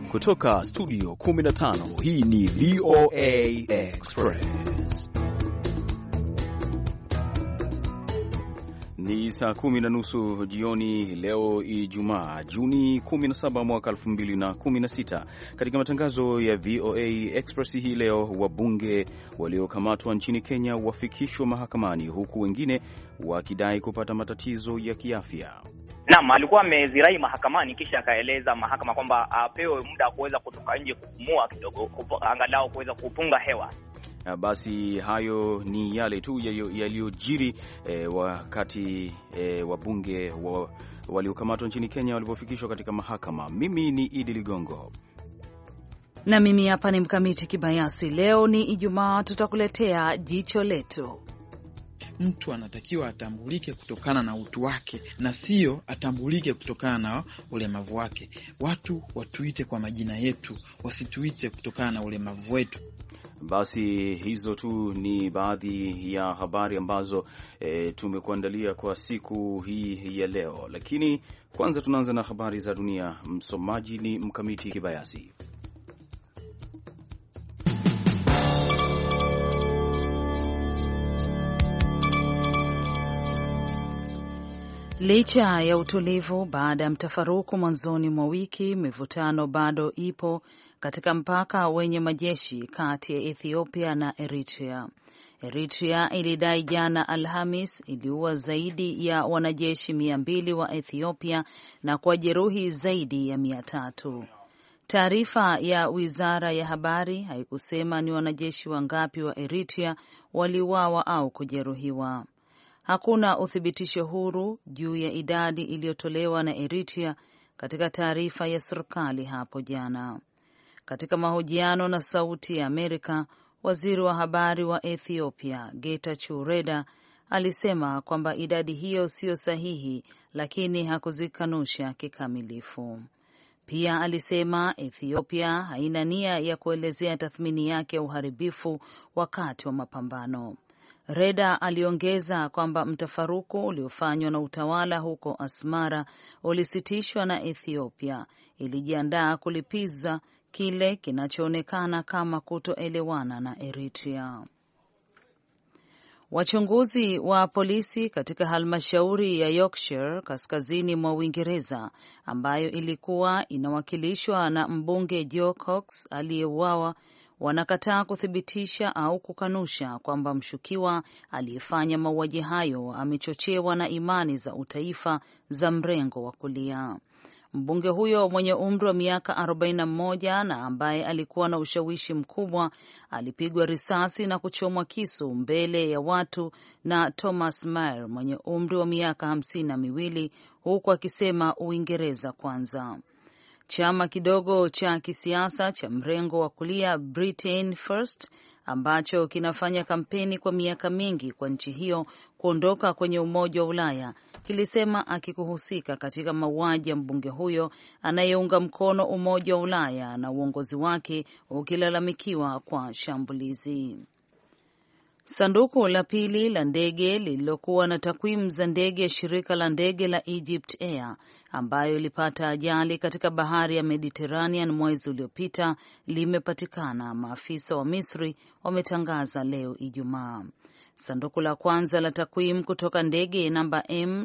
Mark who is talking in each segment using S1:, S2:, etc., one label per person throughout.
S1: Kutoka studio 15, hii ni VOA Express. Ni saa 10:30 jioni leo Ijumaa, Juni 17 mwaka 2016. Katika matangazo ya VOA Express hii leo, wabunge waliokamatwa nchini Kenya wafikishwa mahakamani, huku wengine wakidai kupata matatizo ya kiafya.
S2: Naam, alikuwa amezirai mahakamani kisha akaeleza mahakama kwamba apewe muda wa kuweza kutoka nje kupumua kidogo, angalau kuweza kupunga hewa.
S1: Basi hayo ni yale tu yaliyojiri wakati wabunge waliokamatwa nchini Kenya walipofikishwa katika mahakama. Mimi ni Idi Ligongo
S3: na mimi hapa ni Mkamiti Kibayasi. Leo ni Ijumaa, tutakuletea jicho letu.
S4: Mtu anatakiwa atambulike kutokana na utu wake na sio atambulike kutokana na ulemavu wake. Watu watuite kwa majina yetu, wasituite kutokana na ulemavu wetu.
S1: Basi hizo tu ni baadhi ya habari ambazo tumekuandalia kwa siku hii ya leo, lakini kwanza tunaanza na habari za dunia. Msomaji ni Mkamiti Kibayasi.
S3: Licha ya utulivu baada ya mtafaruku mwanzoni mwa wiki, mivutano bado ipo katika mpaka wenye majeshi kati ya Ethiopia na Eritrea. Eritrea ilidai jana Alhamis iliua zaidi ya wanajeshi 200 wa Ethiopia na kujeruhi zaidi ya 300. Taarifa ya Wizara ya Habari haikusema ni wanajeshi wangapi wa Eritrea waliuawa au kujeruhiwa. Hakuna uthibitisho huru juu ya idadi iliyotolewa na Eritrea katika taarifa ya serikali hapo jana. Katika mahojiano na Sauti ya Amerika, waziri wa habari wa Ethiopia Getachew Reda alisema kwamba idadi hiyo sio sahihi, lakini hakuzikanusha kikamilifu. Pia alisema Ethiopia haina nia ya kuelezea tathmini yake ya uharibifu wakati wa mapambano. Reda aliongeza kwamba mtafaruku uliofanywa na utawala huko Asmara ulisitishwa na Ethiopia ilijiandaa kulipiza kile kinachoonekana kama kutoelewana na Eritrea. Wachunguzi wa polisi katika halmashauri ya Yorkshire kaskazini mwa Uingereza, ambayo ilikuwa inawakilishwa na mbunge Joe Cox aliyeuawa, wanakataa kuthibitisha au kukanusha kwamba mshukiwa aliyefanya mauaji hayo amechochewa na imani za utaifa za mrengo wa kulia. Mbunge huyo mwenye umri wa miaka 41 na ambaye alikuwa na ushawishi mkubwa alipigwa risasi na kuchomwa kisu mbele ya watu na Thomas Mair mwenye umri wa miaka 52, huku akisema Uingereza kwanza. Chama kidogo cha kisiasa cha mrengo wa kulia Britain First ambacho kinafanya kampeni kwa miaka mingi kwa nchi hiyo kuondoka kwenye Umoja wa Ulaya kilisema akikuhusika katika mauaji ya mbunge huyo anayeunga mkono Umoja wa Ulaya na uongozi wake ukilalamikiwa kwa shambulizi. Sanduku la pili la ndege lililokuwa na takwimu za ndege ya shirika la ndege la Egypt Air ambayo ilipata ajali katika bahari ya Mediterranean mwezi uliopita limepatikana, maafisa wa Misri wametangaza leo Ijumaa. Sanduku la kwanza la takwimu kutoka ndege namba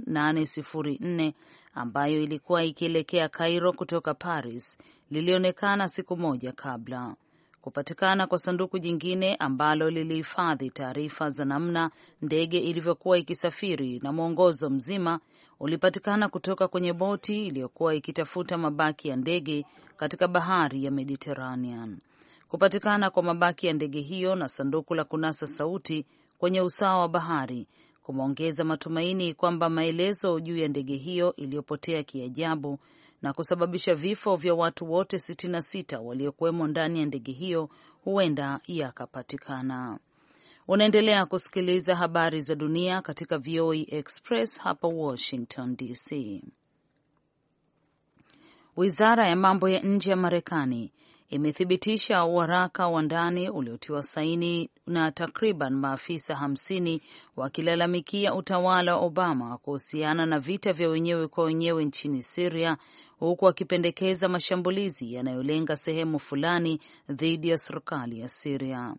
S3: M804 ambayo ilikuwa ikielekea Cairo kutoka Paris lilionekana siku moja kabla. Kupatikana kwa sanduku jingine ambalo lilihifadhi taarifa za namna ndege ilivyokuwa ikisafiri na mwongozo mzima ulipatikana kutoka kwenye boti iliyokuwa ikitafuta mabaki ya ndege katika bahari ya Mediterranean. Kupatikana kwa mabaki ya ndege hiyo na sanduku la kunasa sauti kwenye usawa wa bahari kumeongeza matumaini kwamba maelezo juu ya ndege hiyo iliyopotea kiajabu na kusababisha vifo vya watu wote 66 waliokuwemo ndani ya ndege hiyo huenda yakapatikana. Unaendelea kusikiliza habari za dunia katika VOA Express hapa Washington DC. Wizara ya mambo ya nje ya Marekani imethibitisha waraka wa ndani uliotiwa saini na takriban maafisa 50 wakilalamikia utawala wa Obama kuhusiana na vita vya wenyewe kwa wenyewe nchini Syria, huku wakipendekeza mashambulizi yanayolenga sehemu fulani dhidi ya serikali ya Syria.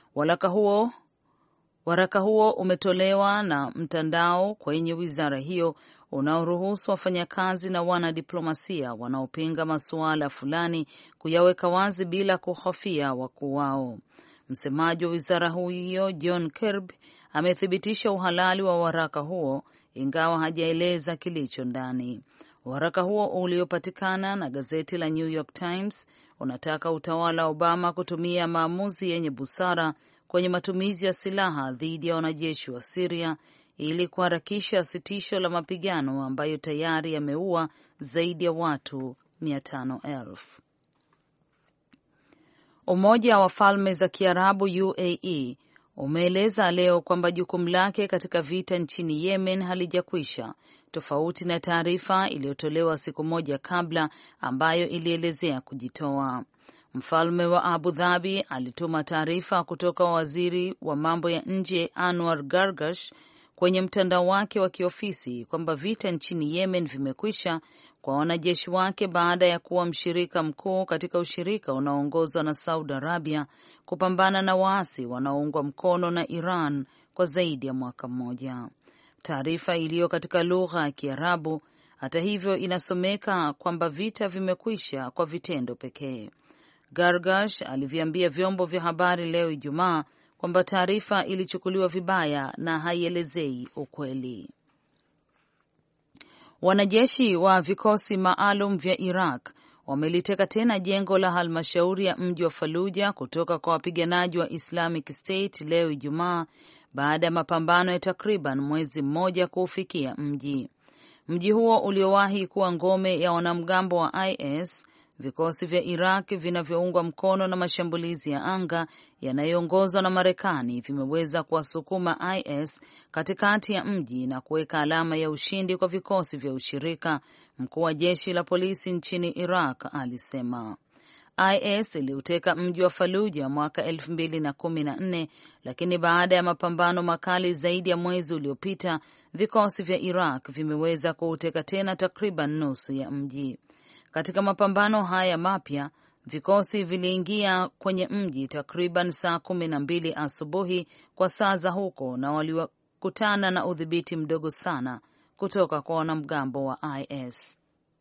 S3: Waraka huo umetolewa na mtandao kwenye wizara hiyo unaoruhusu wafanyakazi na wanadiplomasia wanaopinga masuala fulani kuyaweka wazi bila kuhofia wakuu wao. Msemaji wa wizara hiyo John Kirby amethibitisha uhalali wa waraka huo ingawa hajaeleza kilicho ndani. Waraka huo uliopatikana na gazeti la New York Times unataka utawala wa Obama kutumia maamuzi yenye busara kwenye matumizi ya silaha dhidi ya wanajeshi wa Syria ili kuharakisha sitisho la mapigano ambayo tayari yameua zaidi ya watu 500,000. Umoja wa Falme za Kiarabu UAE umeeleza leo kwamba jukumu lake katika vita nchini Yemen halijakwisha, tofauti na taarifa iliyotolewa siku moja kabla ambayo ilielezea kujitoa. Mfalme wa Abu Dhabi alituma taarifa kutoka waziri wa mambo ya nje Anwar Gargash kwenye mtandao wake wa kiofisi kwamba vita nchini Yemen vimekwisha kwa wanajeshi wake baada ya kuwa mshirika mkuu katika ushirika unaoongozwa na Saudi Arabia kupambana na waasi wanaoungwa mkono na Iran kwa zaidi ya mwaka mmoja. Taarifa iliyo katika lugha ya Kiarabu hata hivyo inasomeka kwamba vita vimekwisha kwa vitendo pekee. Gargash aliviambia vyombo vya habari leo Ijumaa kwamba taarifa ilichukuliwa vibaya na haielezei ukweli. Wanajeshi wa vikosi maalum vya Iraq wameliteka tena jengo la halmashauri ya mji wa Fallujah kutoka kwa wapiganaji wa Islamic State leo Ijumaa baada ya mapambano ya takriban mwezi mmoja kuufikia mji. Mji huo uliowahi kuwa ngome ya wanamgambo wa IS, vikosi vya Iraq vinavyoungwa mkono na mashambulizi ya anga yanayoongozwa na Marekani vimeweza kuwasukuma IS katikati ya mji na kuweka alama ya ushindi kwa vikosi vya ushirika, mkuu wa jeshi la polisi nchini Iraq alisema. IS iliuteka mji wa Fallujah mwaka 2014, lakini baada ya mapambano makali zaidi ya mwezi uliopita, vikosi vya Iraq vimeweza kuuteka tena takriban nusu ya mji. Katika mapambano haya mapya, vikosi viliingia kwenye mji takriban saa 12 asubuhi kwa saa za huko na walikutana na udhibiti mdogo sana kutoka kwa wanamgambo wa IS.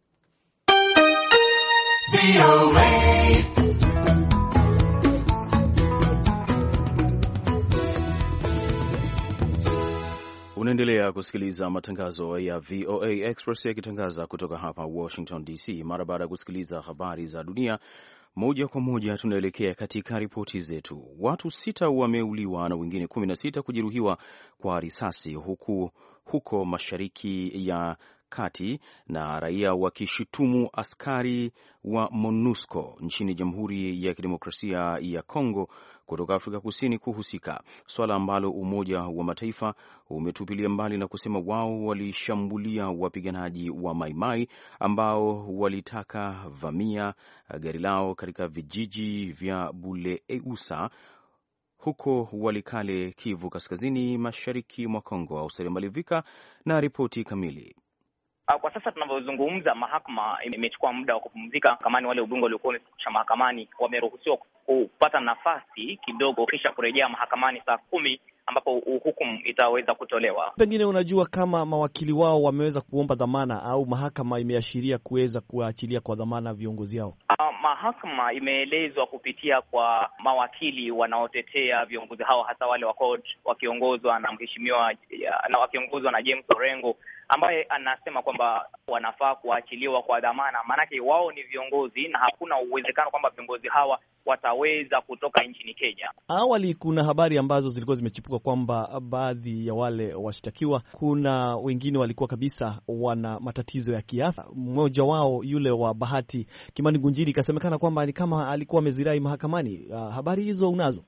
S1: Unaendelea kusikiliza matangazo ya VOA Express yakitangaza kutoka hapa Washington DC. Mara baada ya kusikiliza habari za dunia moja kwa moja, tunaelekea katika ripoti zetu. Watu 6 wameuliwa na wengine 16 kujeruhiwa kwa risasi huko Mashariki ya Kati, na raia wakishutumu askari wa MONUSCO nchini Jamhuri ya Kidemokrasia ya Kongo kutoka Afrika Kusini kuhusika, swala ambalo Umoja wa Mataifa umetupilia mbali na kusema wao walishambulia wapiganaji wa Maimai ambao walitaka vamia gari lao katika vijiji vya Buleusa huko Walikale, Kivu Kaskazini, mashariki mwa Kongo. Ausere Malivika na ripoti kamili.
S2: Kwa sasa tunavyozungumza, mahakama imechukua muda wa kupumzika. Kamani wale ubunge waliokuwa wamesitisha mahakamani wameruhusiwa kupata nafasi kidogo kisha kurejea mahakamani saa 10 ambapo hukumu itaweza kutolewa.
S5: Pengine unajua kama mawakili wao wameweza kuomba dhamana au mahakama imeashiria kuweza kuachilia kwa dhamana viongozi hao?
S2: Mahakama imeelezwa kupitia kwa mawakili wanaotetea viongozi hao, hasa wale wa CORD wakiongozwa na mheshimiwa na wakiongozwa na James Orengo, ambaye anasema kwamba wanafaa kuachiliwa kwa dhamana, maanake wao ni viongozi na hakuna uwezekano kwamba viongozi hawa wataweza kutoka nchini Kenya.
S5: Awali kuna habari ambazo zilikuwa zimechipuka kwamba baadhi ya wale washtakiwa, kuna wengine walikuwa kabisa wana matatizo ya kiafya. Mmoja wao yule wa Bahati Kimani Gunjiri ikasemekana kwamba ni kama alikuwa amezirai mahakamani. Habari hizo unazo?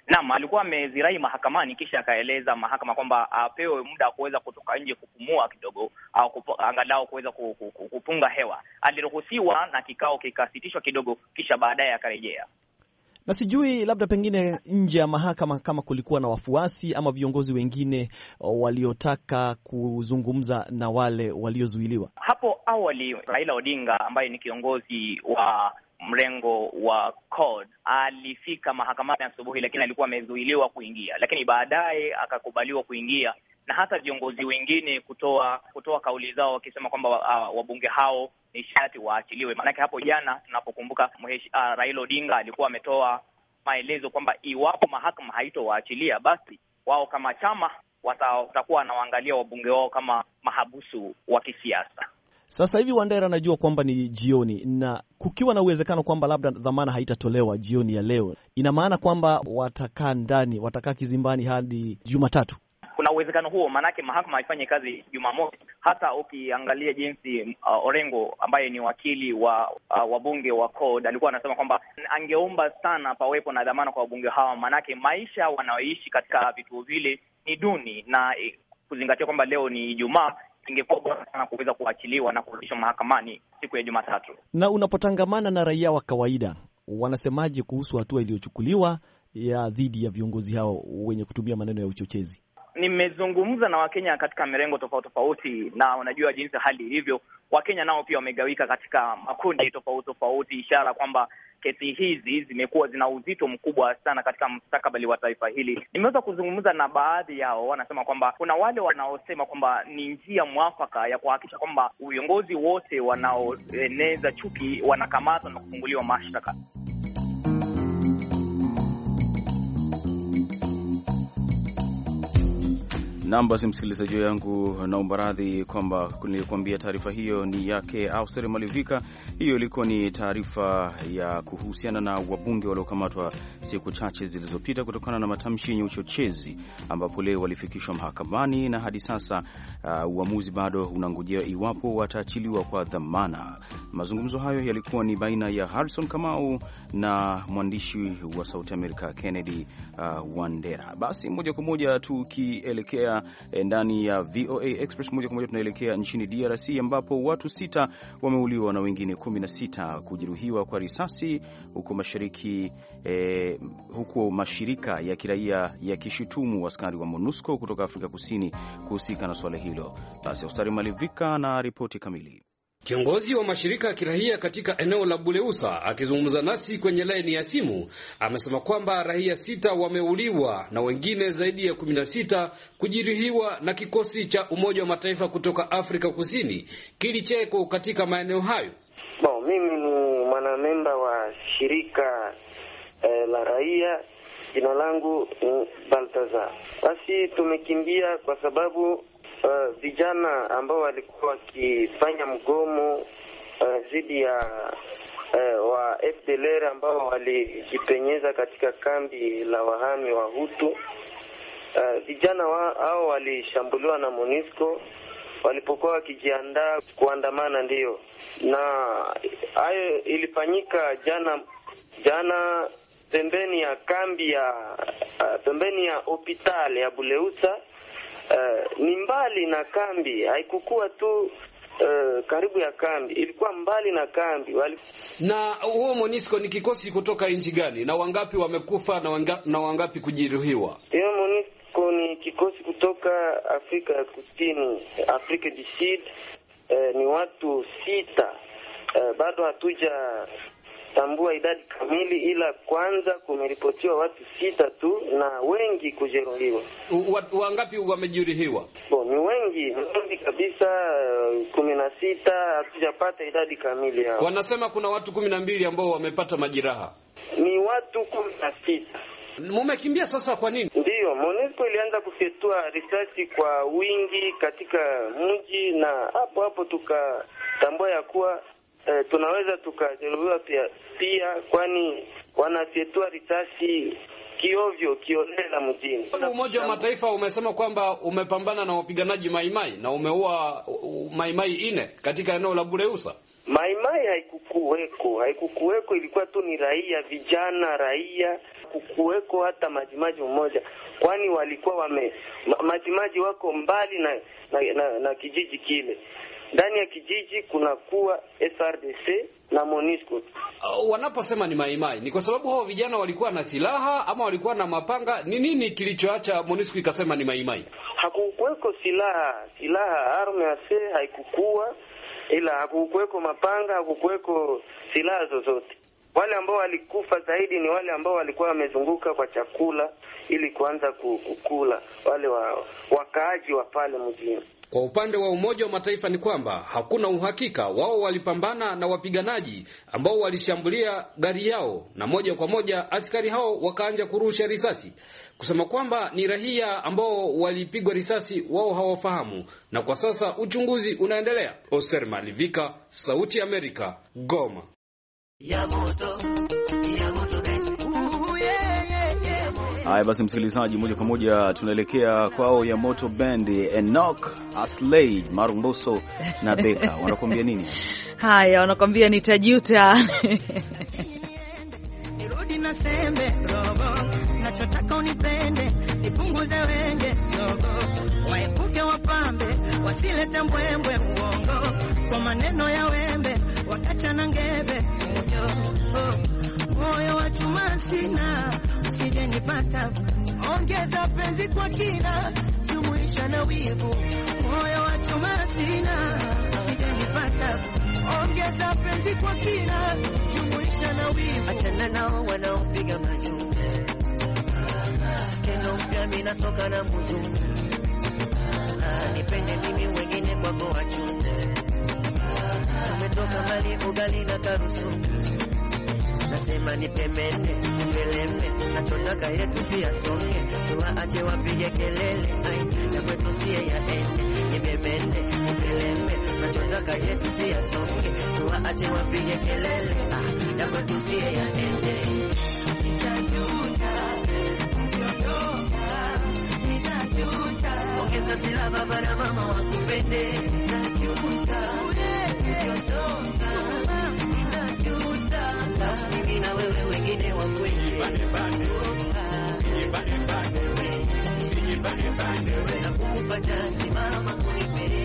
S2: Naam, alikuwa amezirai mahakamani, kisha akaeleza mahakama kwamba apewe muda wa kuweza kutoka nje kupumua kidogo, au angalau kuweza kupunga hewa. Aliruhusiwa na kikao kikasitishwa kidogo, kisha baadaye akarejea.
S5: Na sijui labda pengine nje ya mahakama kama kulikuwa na wafuasi ama viongozi wengine waliotaka kuzungumza na wale waliozuiliwa.
S2: Hapo awali Raila Odinga ambaye ni kiongozi wa mrengo wa CORD alifika mahakamani asubuhi, lakini alikuwa amezuiliwa kuingia, lakini baadaye akakubaliwa kuingia, na hata viongozi wengine kutoa kauli zao wakisema kwamba wabunge hao ni sharti waachiliwe. Maanake hapo jana tunapokumbuka Raila Odinga alikuwa ametoa maelezo kwamba iwapo mahakama haitowaachilia, basi wao kama chama watakuwa wanawaangalia wabunge wao kama mahabusu wa kisiasa.
S5: Sasa hivi Wandera, najua kwamba ni jioni, na kukiwa na uwezekano kwamba labda dhamana haitatolewa jioni ya leo, ina maana kwamba watakaa kizimbani hadi Jumatatu.
S2: Kuna uwezekano huo, maanake mahakama haifanye kazi Jumamosi. Hata ukiangalia jinsi Orengo ambaye ni wakili wa wabunge wa CORD alikuwa anasema kwamba angeomba sana pawepo na dhamana kwa wabunge hawa, maanake maisha wanaoishi katika vituo vile ni duni, na kuzingatia kwamba leo ni Ijumaa, ingekuwa bora sana kuweza kuachiliwa na kurudishwa mahakamani siku ya Jumatatu.
S5: Na unapotangamana na raia wa kawaida, wanasemaje kuhusu hatua iliyochukuliwa ya dhidi ya viongozi hao wenye kutumia maneno ya uchochezi?
S2: Nimezungumza na Wakenya katika mirengo tofauti tofauti, na unajua jinsi hali ilivyo. Wakenya nao pia wamegawika katika makundi tofauti tofauti, ishara kwamba kesi hizi zimekuwa zina uzito mkubwa sana katika mustakabali wa taifa hili. Nimeweza kuzungumza na baadhi yao, wanasema kwamba kuna wale wanaosema kwamba ni njia mwafaka ya kuhakikisha kwamba viongozi wote wanaoeneza chuki wanakamatwa na kufunguliwa mashtaka.
S1: Basi msikilizaji yangu, naomba radhi kwamba nilikwambia taarifa hiyo ni yake Auster Malivika. Hiyo ilikuwa ni taarifa ya kuhusiana na wabunge waliokamatwa siku chache zilizopita kutokana na matamshi yenye uchochezi, ambapo leo walifikishwa mahakamani, na hadi sasa uamuzi bado unangojea iwapo wataachiliwa kwa dhamana. Mazungumzo hayo yalikuwa ni baina ya Harrison Kamau na mwandishi wa Sauti Amerika Kennedy Wandera. Basi moja kwa moja tukielekea ndani ya VOA Express, moja kwa moja tunaelekea nchini DRC ambapo watu 6 wameuliwa na wengine 16 kujeruhiwa kwa risasi huko mashariki, huko mashirika ya kiraia yakishutumu askari wa MONUSCO kutoka Afrika Kusini kuhusika na swala hilo. Basi Austari Malivika na ripoti kamili.
S6: Kiongozi wa mashirika ya kiraia katika eneo la Buleusa akizungumza nasi kwenye laini ya simu amesema kwamba raia 6 wameuliwa na wengine zaidi ya 16 kujeruhiwa na kikosi cha Umoja wa Mataifa kutoka Afrika Kusini kilicheko katika maeneo hayo.
S7: Mimi ni mwanamemba wa shirika la raia, jina langu ni Baltazar. Basi tumekimbia kwa sababu vijana ambao walikuwa wakifanya mgomo dhidi ya wa FDLR ambao walijipenyeza katika kambi la wahami wa Hutu. Vijana hao walishambuliwa na MONUSCO walipokuwa wakijiandaa kuandamana, ndio. Na hayo ilifanyika jana pembeni ya kambi pembeni ya hospitali ya Buleusa. Ni mbali na kambi, haikukuwa tu karibu ya kambi, ilikuwa mbali na kambi.
S6: Na huo MONUSCO ni kikosi kutoka nchi gani, na wangapi wamekufa na wangapi kujeruhiwa?
S7: Hiyo MONUSCO ni kikosi kutoka Afrika ya Kusini, Afrika du Sud. Ni watu 6. Bado hatuja tambua idadi kamili, ila kwanza kumeripotiwa watu 6 tu na wengi kujeruhiwa.
S6: Wangapi wamejeruhiwa?
S7: Ni wengi kabisa, 16. Hatujapata idadi kamili hao.
S6: Wanasema kuna watu 12 ambao wamepata majeraha.
S7: Ni watu 16.
S6: Mumekimbia sasa kwa nini?
S7: Ndiyo, MONUSCO ilianza kufyatua risasi kwa wingi katika mji, na hapo tukatambua ya kuwa tunaweza tukajeruhiwa pia kwani wanafyatua risasi kiolela mjini.
S6: Umoja wa Mataifa umesema kwamba umepambana na wapiganaji Maimai na umeua Maimai 4 katika eneo la Buleusa.
S7: Maimai haikukuweko, ilikuwa tu ni raia, vijana raia, kukuweko hata majimaji mmoja, kwani walikuwa majimaji wako mbali na kijiji kile. Ndani ya kijiji kunakuwa SRDC na MONUSCO.
S6: Wanaposema ni maimai, ni kwa sababu hao vijana walikuwa na silaha ama walikuwa na mapanga? Ni nini kilichoacha MONUSCO ikasema ni maimai?
S7: Hakukuweko silaha arme ase haikukuwa, ila hakukuweko mapanga, hakukuweko silaha zozote. Wale ambao walikufa zaidi ni wale ambao walikuwa wamezunguka kwa chakula ili kuanza kukula, wale wakaaji wa pale mjini.
S6: Kwa upande wa Umoja wa Mataifa ni kwamba hakuna uhakika. Wao walipambana na wapiganaji ambao walishambulia gari yao, na moja kwa moja askari hao wakaanza kurusha risasi, kusema kwamba ni raia ambao walipigwa risasi, wao hawafahamu, na kwa sasa uchunguzi unaendelea. Oser Malivika, Sauti ya Amerika, Goma.
S1: Haya basi, msikilizaji, moja kwa moja tunaelekea kwao ya Moto Band. Enoch, Asley, Marumboso na Beka wanakuambia nini?
S3: Haya, wanakuambia nitajuta.
S8: Nirudi na sembe robo, nachotaka unipende, nipunguze wenge robo, waepuke wapambe, wasilete mbwembwe uongo, kwa maneno ya wembe, wakacha na ngebe moyo wa chuma sina, usije nipata, ongeza penzi kwa kina, jumuisha na wivu. Moyo wa chuma sina, usije nipata, ongeza penzi kwa kina, jumuisha na wivu. Achana nao wanaopiga majungu, keno mpya mimi natoka na mzungu, nipende mimi wengine kwako wachungu, umetoka mbali ugali na karusu. Nasema nipemene, nipelembe, nachotaka yetu siyasonge, tuwaache wapige kelele, ai, ya kwetu siye yaende. Nipemene, nipelembe, nachotaka yetu siyasonge, tuwaache wapige kelele, ah, ya kwetu siye yaende. Nitajuta, nitajuta, ongeza sila baba na mama wakupende. Nitajuta, mimi na wewe wengine wa kweli. Nakupa jani mama kunipere.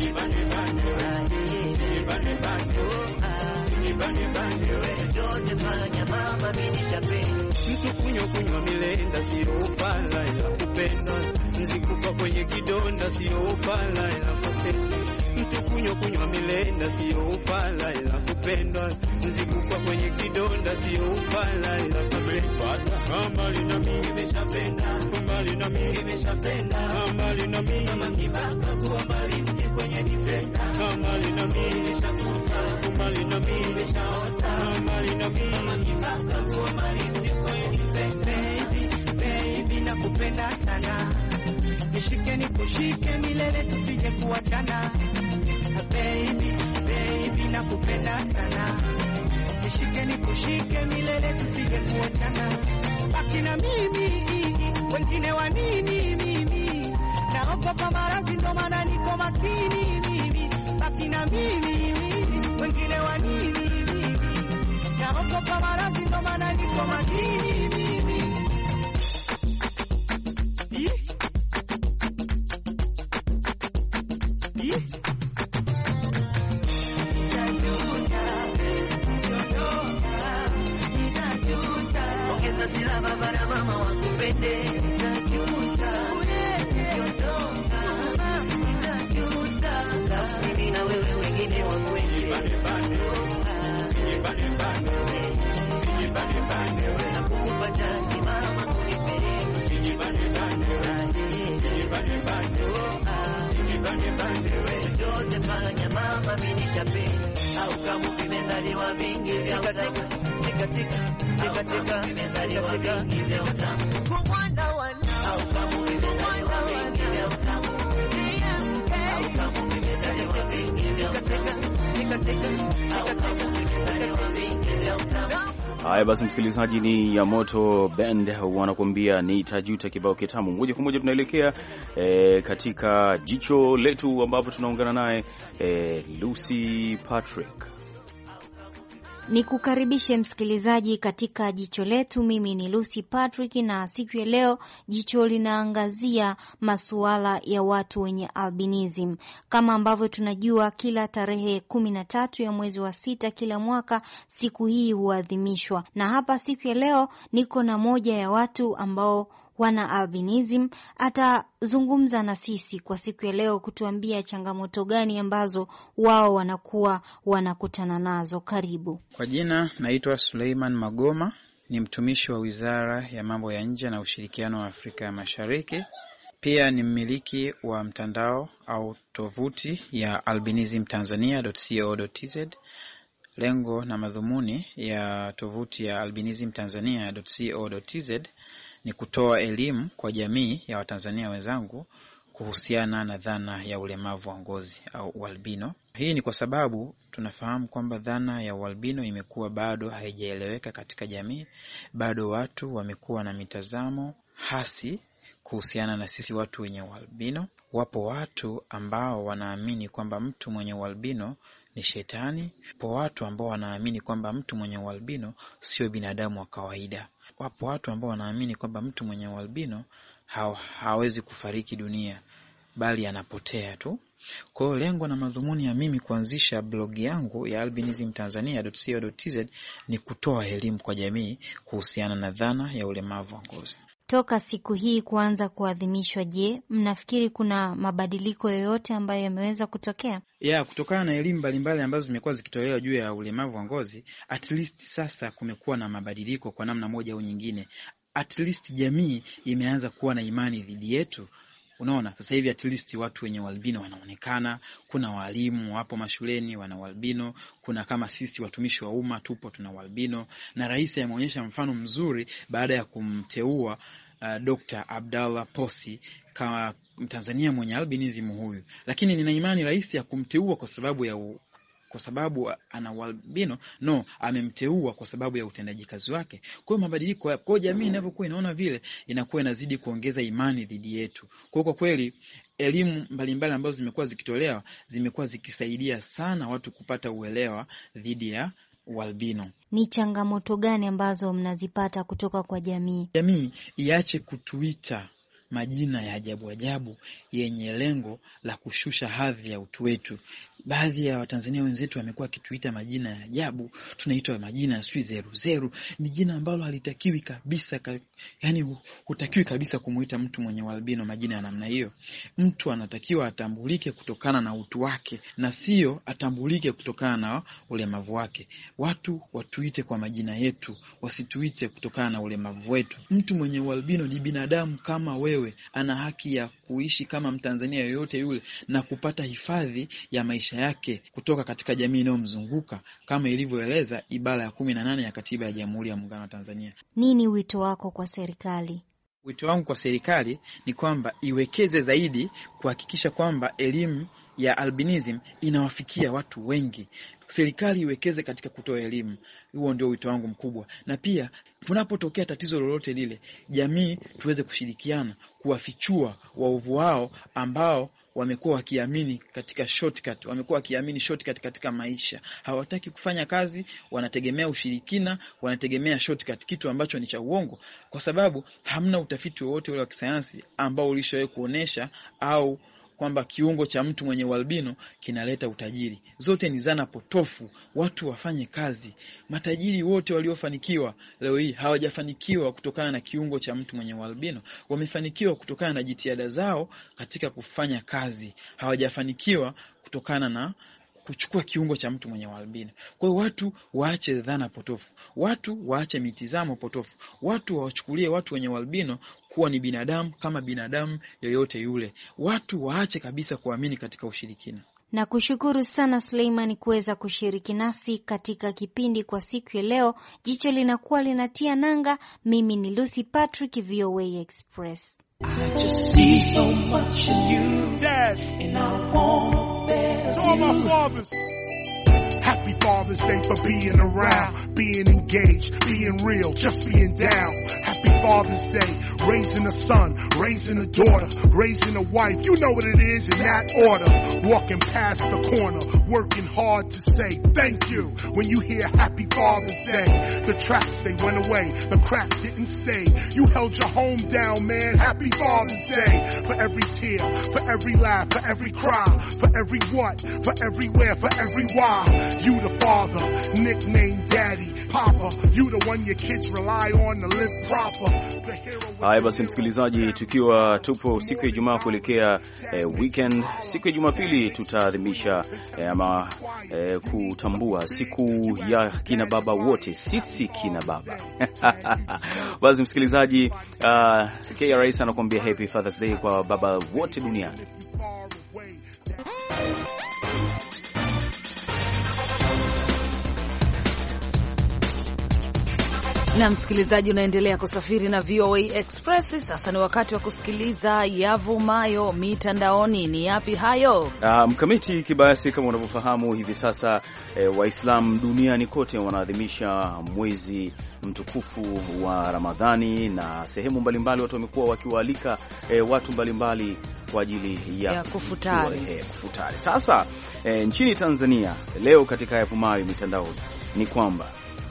S8: Jote fanya mama mimi chape.
S9: Mtu kunywa milenda sio upala ila kupenda. Nzikufa kwenye kidonda sio upala ila kupenda. Mtu kunywa milenda sio upala ila kupendwa, nzikufa kwenye kidonda sio upala ila kupendwa. Mbali na mimi nimeshapenda, mbali na mimi nimeshapenda, mbali na mimi kama kibaka kwa mbali kwenye defender, mbali na mimi nimeshakufa, mbali na mimi nimeshaota, mbali na mimi kama kibaka kwa mbali kwenye defender. Baby nakupenda sana, nishike nikushike milele tusije kuachana. Baby nakupenda sana, nishike nikushike milele tusije kuachana. Baki na mimi, wengine wa nini mimi, naogopa maradhi ndo maana niko makini mimi. Baki na mimi, wengine wa nini mimi, naogopa maradhi ndo maana niko makini mimi.
S1: Haya basi, msikilizaji, ni ya Moto Band wanakuambia nitajuta, kibao kitamu. Moja kwa moja tunaelekea katika jicho letu ambapo tunaungana naye Lucy Patrick.
S10: Ni kukaribishe msikilizaji katika jicho letu. Mimi ni Lucy Patrick, na siku ya leo jicho linaangazia masuala ya watu wenye albinism. Kama ambavyo tunajua, kila tarehe 13 ya mwezi wa 6 kila mwaka siku hii huadhimishwa, na hapa siku ya leo niko na moja ya watu ambao wana albinism. Atazungumza na sisi kwa siku ya leo kutuambia changamoto gani ambazo wao wanakuwa wanakutana nazo. Karibu.
S11: Kwa jina naitwa Suleiman Magoma, ni mtumishi wa Wizara ya Mambo ya Nje na Ushirikiano wa Afrika ya Mashariki. Pia ni mmiliki wa mtandao au tovuti ya albinismtanzania.co.tz. Lengo na madhumuni ya tovuti ya albinismtanzania.co.tz ni kutoa elimu kwa jamii ya Watanzania wenzangu kuhusiana na dhana ya ulemavu wa ngozi au ualbino. Hii ni kwa sababu tunafahamu kwamba dhana ya ualbino imekuwa bado haijaeleweka katika jamii. Bado watu wamekuwa na mitazamo hasi kuhusiana na sisi watu wenye ualbino. Wapo watu ambao wanaamini kwamba mtu mwenye ualbino ni shetani. Wapo watu ambao wanaamini kwamba mtu mwenye ualbino sio binadamu wa kawaida. Wapo watu ambao wanaamini kwamba mtu mwenye ualbino hawezi kufariki dunia, bali anapotea tu. Kwa hiyo lengo na madhumuni ya mimi kuanzisha blog yangu ya albinismtanzania.co.tz ni kutoa elimu kwa jamii kuhusiana na dhana ya ulemavu wa ngozi.
S10: Toka siku hii kuanza kuadhimishwa, je, mnafikiri kuna mabadiliko yoyote ambayo yameweza kutokea?
S11: Kutokana na elimu mbalimbali ambazo zimekuwa zikitolewa juu ya ulemavu wa ngozi, at least sasa kumekuwa na mabadiliko kwa namna moja au nyingine. At least jamii imeanza kuwa na imani dhidi yetu. Unaona, sasa hivi at least watu wenye ualbino wanaonekana. Kuna walimu wapo mashuleni wana ualbino, kuna kama sisi watumishi wa umma tupo tuna ualbino, na rais ameonyesha mfano mzuri baada ya kumteua Dr. Abdallah Posi kama Mtanzania mwenye albinism huyu. Lakini nina imani rais ya kumteua kwa sababu ana ualbino, no, amemteua kwa sababu ya utendaji kazi wake. Kwa hiyo mabadiliko kwa jamii inapokuwa inaona vile, inakuwa inazidi kuongeza imani dhidi yetu. Kwa kweli elimu mbalimbali ambazo zimekuwa zikitolewa zimekuwa zikisaidia sana watu kupata uelewa dhidi ya ualbino.
S10: Ni changamoto gani ambazo mnazipata kutoka kwa jamii?
S11: Jamii iache kutuita majina ya ajabu ajabu yenye lengo la kushusha hadhi ya utu wetu. Baadhi ya Watanzania wenzetu wamekuwa kituita majina ya ajabu, tunaitwa majina ya sui zeru. Ni jina ambalo halitakiwi kabisa, yani hutakiwi kabisa kumuita mtu mwenye ualbino majina ya namna hiyo. Mtu anatakiwa atambulike kutokana na utu wake na sio atambulike kutokana na ulemavu wake. Watu watuite kwa majina yetu, wasituite kutokana na ulemavu wetu. Mtu mwenye ualbino ni binadamu kama wewe, ana haki ya kuishi kama Mtanzania yoyote yule na kupata hifadhi ya maisha yake kutoka katika jamii inayomzunguka kama ilivyoeleza ibara ya 18 ya Katiba ya Jamhuri ya Muungano wa Tanzania.
S10: Nini wito wako kwa serikali?
S11: Wito wangu kwa serikali ni kwamba iwekeze zaidi kuhakikisha kwamba elimu ya albinism inawafikia watu wengi. Serikali iwekeze katika kutoa elimu. Huo ndio wito wangu mkubwa. Na pia kunapotokea tatizo lolote lile, jamii tuweze kushirikiana kuwafichua waovu wao ambao wamekuwa wakiamini katika shortcut, wamekuwa wakiamini shortcut katika maisha. Hawataki kufanya kazi, wanategemea ushirikina, wanategemea shortcut, kitu ambacho ni cha uongo, kwa sababu hamna utafiti wowote ule wa kisayansi ambao ulishawahi kuonesha au kwamba kiungo cha mtu mwenye ualbino kinaleta utajiri. Zote ni zana potofu. Watu wafanye kazi. Matajiri wote waliofanikiwa leo hii hawajafanikiwa kutokana na kiungo cha mtu mwenye ualbino. Wamefanikiwa kutokana na jitihada zao katika kufanya kazi. Hawajafanikiwa kutokana na kuchukua kiungo cha mtu mwenye ualbino. Kwa hiyo watu waache dhana potofu. Watu waache mitizamo potofu. Watu wawachukulie watu wenye ualbino kuwa ni binadamu kama binadamu yoyote yule. Watu waache kabisa kuamini katika ushirikina.
S10: Na kushukuru sana Suleiman kuweza kushiriki nasi katika kipindi kwa siku ya leo. Jicho linakuwa linatia nanga. Mimi ni Lucy Patrick, VOA Express.
S12: I just see so much in you, Dad, and I want better. To all my fathers, happy Father's Day for being around, being engaged, being real, just being down. Happy Father's Day, raising a son, raising a daughter, raising a wife. You know what it is in that order. Walking past the corner, working hard to say thank you. When you hear Happy Father's Day, the tracks, they went away, the crack didn't stay. You held your home down, man. Happy Father's Day. For every tear, for every laugh, for every cry, for every what, for everywhere, for every why. You the father, nicknamed Daddy, Papa. You the one your kids rely on to live proper.
S1: Haya basi, msikilizaji, tukiwa tupo siku ya Ijumaa kuelekea weekend, siku ya Jumapili tutaadhimisha ama kutambua siku ya kina baba wote, sisi kina baba. Basi msikilizaji, KRS anakuambia Happy Father's Day kwa baba wote duniani.
S3: Na msikilizaji, unaendelea kusafiri na VOA Express. Sasa ni wakati wa kusikiliza yavumayo mitandaoni. Ni yapi hayo?
S1: Mkamiti Kibayasi, kama unavyofahamu hivi sasa Waislamu duniani kote wanaadhimisha mwezi mtukufu wa Ramadhani, na sehemu mbalimbali watu wamekuwa wakiwaalika watu mbalimbali kwa ajili ya kufutari. Sasa nchini Tanzania leo katika yavumayo mitandaoni ni kwamba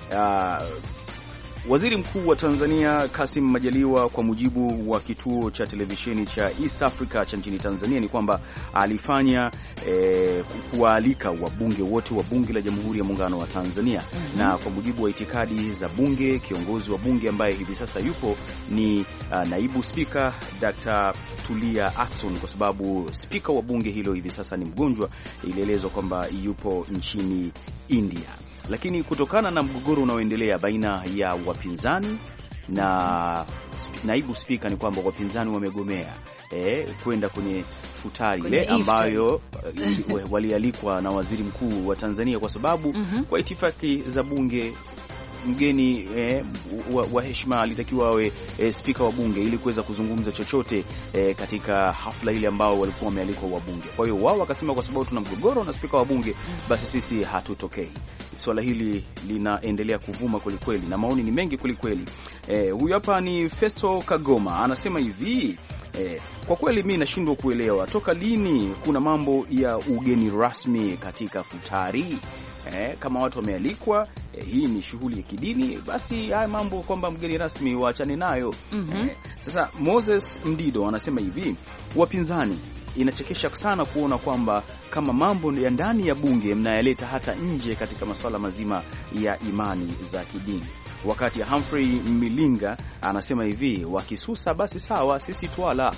S1: Waziri Mkuu wa Tanzania Kassim Majaliwa, kwa mujibu wa kituo cha televisheni cha East Africa cha nchini Tanzania, ni kwamba alifanya kuwaalika wabunge wote wa Bunge la Jamhuri ya Muungano wa Tanzania. Na kwa mujibu wa itikadi za bunge, kiongozi wa bunge ambaye hivi sasa yupo ni naibu spika Dr. Tulia Ackson, kwa sababu spika wa bunge hilo hivi sasa ni mgonjwa. Ilielezwa kwamba yupo nchini India. Lakini kutokana na mgogoro unaoendelea baina ya wapinzani na naibu spika, ni kwamba wapinzani wamegomea kwenda kwenye futari ile ambayo walialikwa na waziri mkuu wa Tanzania, kwa sababu kwa itifaki za bunge mgeni wa heshima alitakiwa awe spika wa bunge ili kuweza kuzungumza chochote katika hafla ile ambao walikuwa wamealikwa wabunge. Kwa hiyo wao wakasema kwa sababu tuna mgogoro na spika wa bunge, basi sisi hatutokei. Swala hili linaendelea kuvuma kwelikweli na maoni ni mengi kwelikweli. Huyu hapa ni Festo Kagoma, anasema hivi: kwa kweli mimi nashindwa kuelewa toka lini kuna mambo ya ugeni rasmi katika futari. Kama watu wamealikwa, hii ni shughuli ya kidini, basi haya mambo kwamba mgeni rasmi waachane nayo. Sasa Moses Mdido anasema hivi: wapinzani, inachekesha sana kuona kwamba kama mambo ya ndani ya bunge mnayaleta hata nje katika masuala mazima ya imani za kidini. Wakati Humphrey Milinga anasema hivi: wakisusa basi sawa, sisi twala.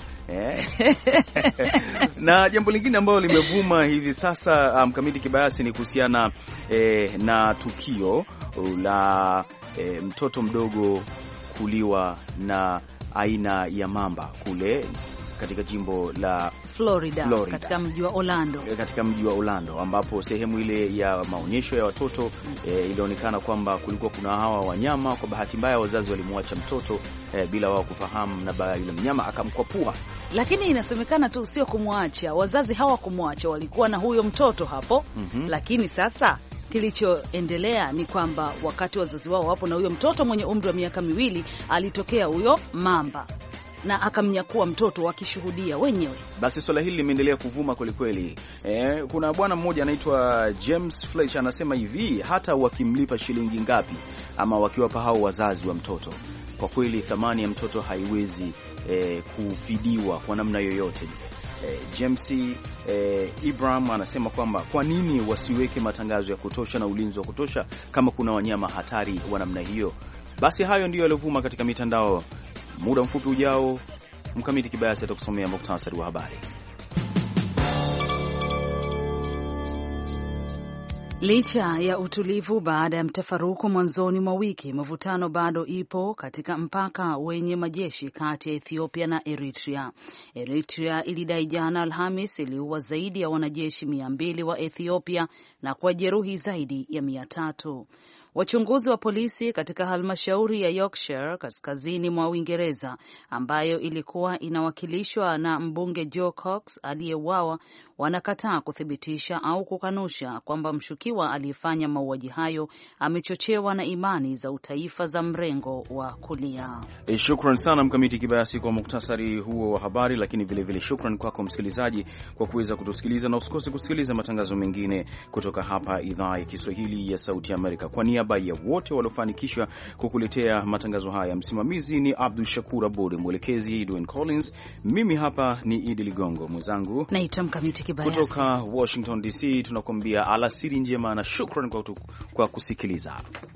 S1: Na jambo lingine ambalo limevuma hivi sasa Mkamiti Kibayasi ni kuhusiana na tukio la mtoto mdogo kuliwa na aina ya mamba kule katika jimbo la Florida.
S3: Katika mji wa
S1: Orlando, ambapo sehemu ile ya maonyesho ya watoto ilionekana kwamba kulikuwa kuna hawa wanyama. Kwa bahati mbaya wazazi walimwacha mtoto bila wao kufahamu, na baada yule mnyama akamkwapua.
S3: Lakini inasemekana tu sio kumwacha, wazazi hawakumwacha, walikuwa na huyo mtoto hapo. Lakini sasa kilichoendelea ni kwamba wakati wazazi wao wapo na huyo mtoto mwenye umri wa miaka 2, alitokea huyo mamba na akamnyakua mtoto, wakishuhudia wenyewe.
S1: Basi swala hili limeendelea kuvuma kwelikweli. Kuna bwana mmoja anaitwa James Fletcher anasema hivi: hata wakimlipa shilingi ngapi ama wakiwapa hao wazazi wa mtoto, kwa kweli thamani ya mtoto haiwezi kufidiwa kwa namna yoyote. James Ibrahim anasema kwamba kwa nini wasiweke matangazo ya kutosha na ulinzi wa kutosha kama kuna wanyama hatari wa namna hiyo. Basi hayo ndiyo yaliyovuma katika mitandao. Muda mfupi ujao Mkamiti Kibayasi atakusomea muktasari wa habari.
S3: Licha ya utulivu baada ya mtafaruku mwanzoni mwa wiki, mvutano bado ipo katika mpaka wenye majeshi kati ya Ethiopia na Eritrea. Eritrea ilidai jana Alhamis iliua zaidi ya wanajeshi 200 wa Ethiopia na kujeruhi zaidi ya 300. Wachunguzi wa polisi katika halmashauri ya Yorkshire kaskazini mwa Uingereza, ambayo ilikuwa inawakilishwa na mbunge Joe Cox aliyeuawa, wanakataa kuthibitisha au kukanusha kwamba mshukiwa mshukiwa aliyefanya mauaji hayo amechochewa na imani za utaifa za mrengo wa kulia.
S1: Shukran sana Mkamiti Kibayasi kwa muktasari huo wa habari, lakini vilevile shukran kwako msikilizaji kwa kuweza kutusikiliza, na usikose kusikiliza matangazo mengine kutoka hapa idhaa ya Kiswahili ya Sauti ya Amerika. Kwa niaba ya wote waliofanikisha kukuletea matangazo haya, msimamizi ni Abdul Shakur Abud, mwelekezi Edwin Collins, mimi hapa ni Idi Ligongo, mwenzangu
S3: naitwa Mkamiti Kibayasi
S1: kutoka Washington DC. Tunakuambia alasiri njema na shukran kwa kusikiliza.